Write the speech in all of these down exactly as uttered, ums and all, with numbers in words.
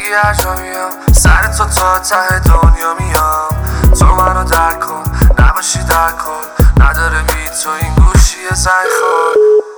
بگی هر جا میام سر تو تا ته دنیا میام. تو منو درک کن نباشی در کن، نداره بی تو این گوشی زنگ خور.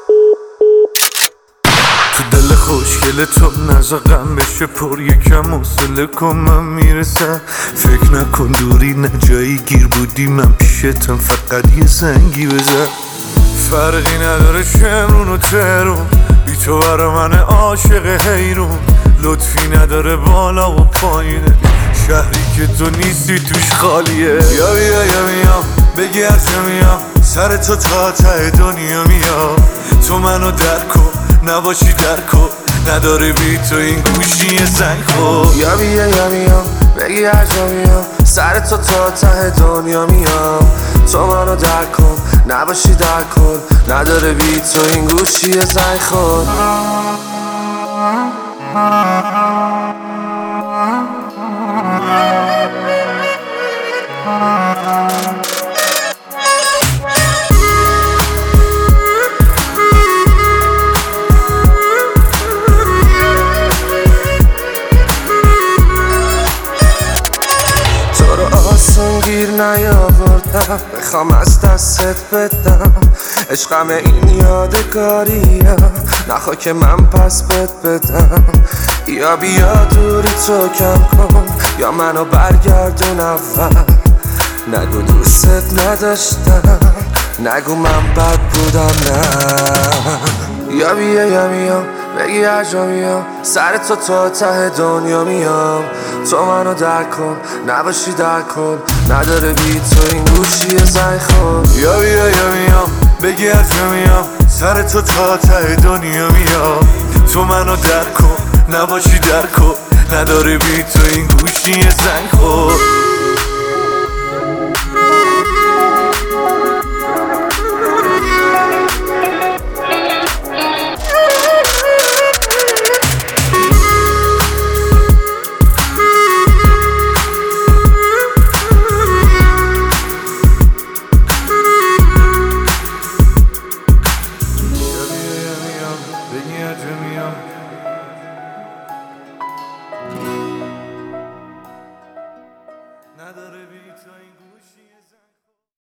تو دل خوشگل تو نزا غم بشه پر، یکم حوصله کن من میرسم. فکر نکن دوری نه جایی گیر بودی، من پیشتم فقط یه زنگی بزن. فرقی نداره شمرون و ترون، بی تو برا من عاشق حیرون. لطفی نداره بالا و پایینه، شهری که تو نیستی توش خالیه. یا بیا یا میام بگی هر جا میام سر تو تا ته دنیا میام. تو منو درک کن نباشی در کن، نداره بی تو این گوشی زنگ خور. یا بیا یا میام بگی هر جا میام سر تو تا ته دنیا میام. تو منو درک کن نباشی در کن، نداره بی تو این گوشی زنگ خور. گیر نیاوردم بخوام از دستت بدم، عشقم این یادگاریه نخوا که من پس بد بدم. یا بیا دوری تو کم کن یا منو برگردون اول. نگو دوستت نداشتم، نگو من بد بودم نه. یا بیا یا میام بگی هر جا میام سر تو تا ته دنیا میام. تو منو درک کن نباشی در کن، نداره بی تو این گوشی زنگ خور. یا بیا یا میام بگی هر جا میام سر تو تا ته دنیا میام. تو منو درک کن نباشی در کن، نداره بی تو این گوشی زنگ خور. Beni acım